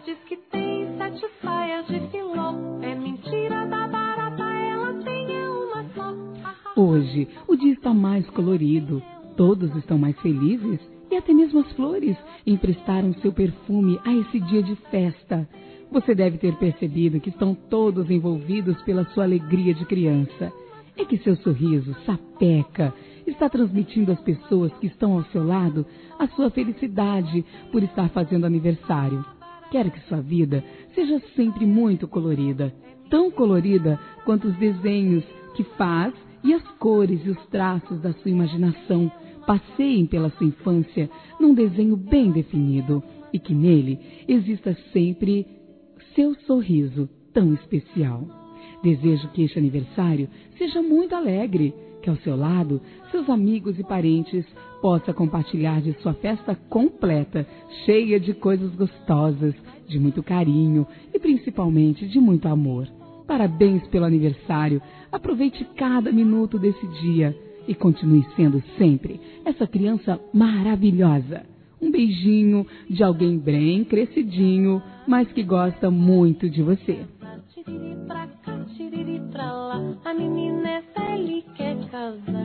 diz que tem 7 saias de filó. É mentira da barata, ela tem uma só. Hoje, o dia está mais colorido. Todos estão mais felizes e até mesmo as flores emprestaram seu perfume a esse dia de festa. Você deve ter percebido que estão todos envolvidos pela sua alegria de criança. É que seu sorriso sapeca está transmitindo às pessoas que estão ao seu lado a sua felicidade por estar fazendo aniversário. Quero que sua vida seja sempre muito colorida, tão colorida quanto os desenhos que faz e as cores e os traços da sua imaginação passeiem pela sua infância num desenho bem definido e que nele exista sempre seu sorriso tão especial. Desejo que este aniversário seja muito alegre, que ao seu lado, seus amigos e parentes possam compartilhar de sua festa completa, cheia de coisas gostosas, de muito carinho e principalmente de muito amor. Parabéns pelo aniversário, aproveite cada minuto desse dia e continue sendo sempre essa criança maravilhosa. Um beijinho de alguém bem crescidinho, mas que gosta muito de você. Tiriri pra cá, tiriri pra lá, a menina é velha e quer casar.